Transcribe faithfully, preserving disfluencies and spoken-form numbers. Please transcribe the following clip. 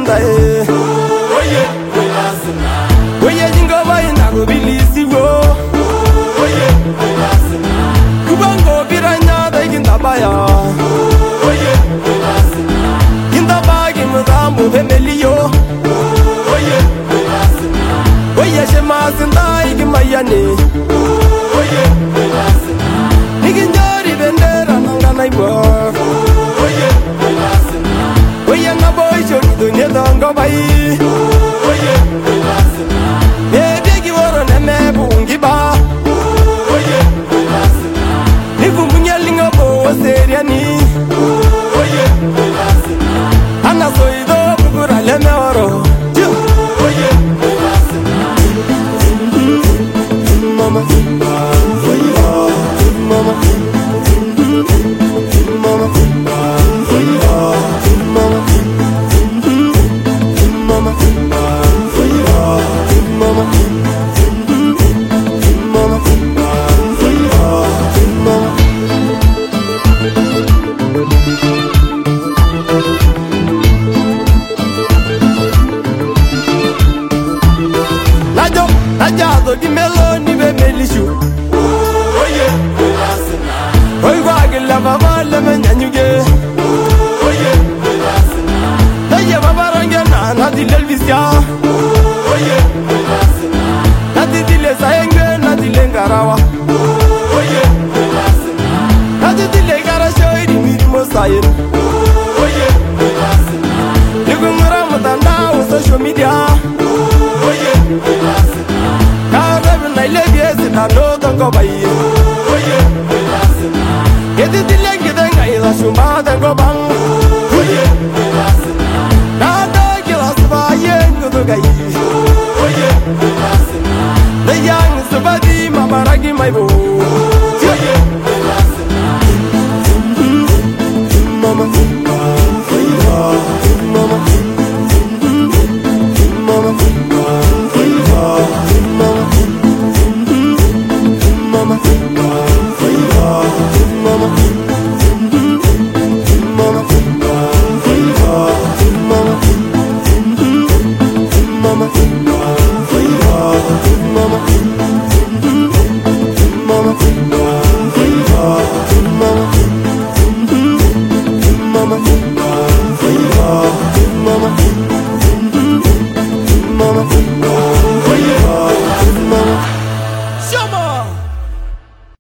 Santa e Oye, Asina Oye jingo vai na go bilisi wo Oye, Asina Kubango biranya da ginda baya Oye, Asina Ginda bagi mudamu femelio Oye, Asina Oye shema sinda igi mayane Oye, Asina Niginjari bendera nangana iwa Oye, Asina Oye nga boy shori dunya dongo bai Oye, Asina Bebe ki woro ne me bungi ba Oye, Asina Nifu munyalinga bo seriani Oye, Asina Ana soido bukura le me oro Oye, Asina Mama Mama Najado di meloni be melishu Oye, Asina Oy wagil la baba le menyanyuge Oye, Asina Naye baba rangena na di lelvisya Oye, Asina Na di dile sayenge na di lengarawa Oye, Asina Na di dile garashoy di mirimo sayin Oye, Asina Ligumura mutanda o social media Oye, Asina I know the go by you. Get it, the leg, then I shuma, then go by.